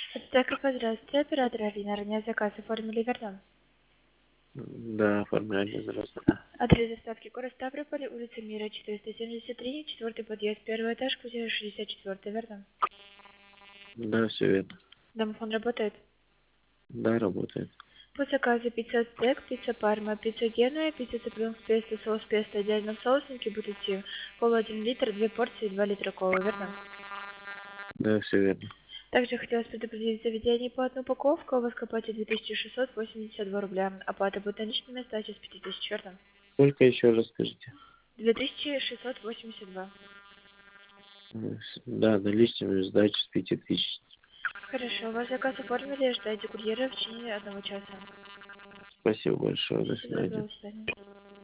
Аптека, здравствуйте, оператор Алина, ранее заказ оформили, верно? Да, оформляли, здравствуйте. Адрес доставки город Ставрополь, улица Мира, 473, четвертый подъезд, первый этаж, квартира 64, верно? Да, все верно. Домофон работает? Да, работает. По заказу пицца стек, пицца парма, пицца генуя, пицца цыпленок с песто, соус песто, отдельно в соусники, бутылки, кола 1 литр, 2 порции, 2 литра колы, верно? Да, все верно. Также хотелось предупредить заведение по одну упаковку, у вас к оплате 2682 рубля, оплата будет наличными, сдача с 5000, верно? Только еще раз скажите. 2682. Да, наличными сдачи с 5000. Хорошо, ваш заказ оформили, ждайте курьера в течение 1 часа. Спасибо большое, до Всего доброго, свидания. до свидания.